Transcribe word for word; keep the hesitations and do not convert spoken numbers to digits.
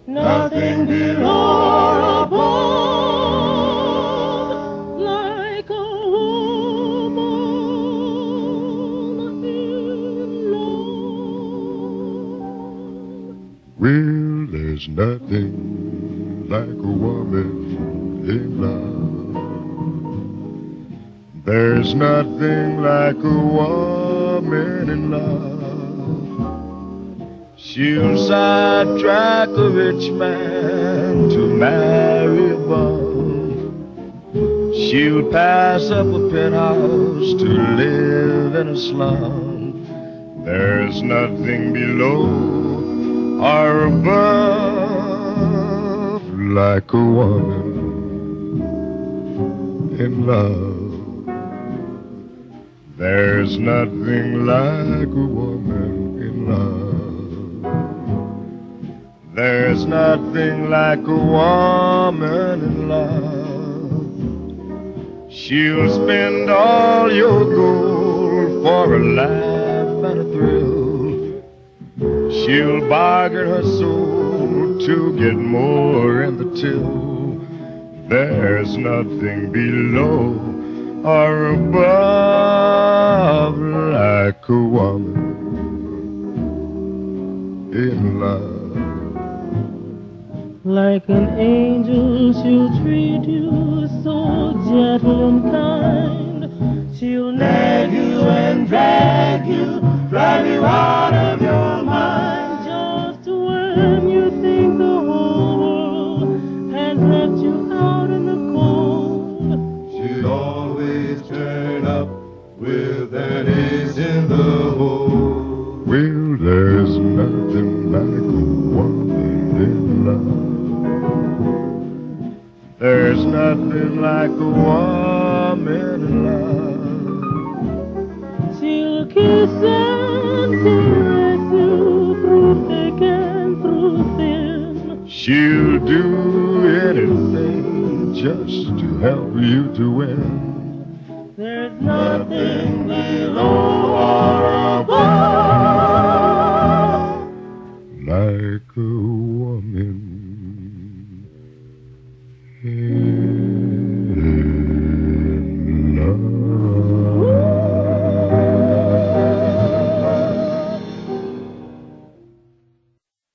Nothing below or above, like a woman in love. Well, there's nothing like a woman in love. There's nothing like a woman in love. She'll sidetrack a rich man to marry a bum. She'll pass up a penthouse to live in a slum. There's nothing below or above like a woman in love. There's nothing like a woman in love. There's nothing like a woman in love. She'll spend all your gold for a laugh and a thrill. She'll bargain her soul to get more in the till. There's nothing below or above like a woman in love. Like an angel, she'll treat you so gentle and kind. She'll nag you and drag you, drive you out of your mind. Just when you think the whole world has left you out in the cold, she'll always turn up with an ace in the hole. Well, there's nothing like a woman in love. There's nothing like a woman in love. she'll kiss and caress you through thick and through thin. She'll do anything just to help you to win. There's nothing below or above Like a woman in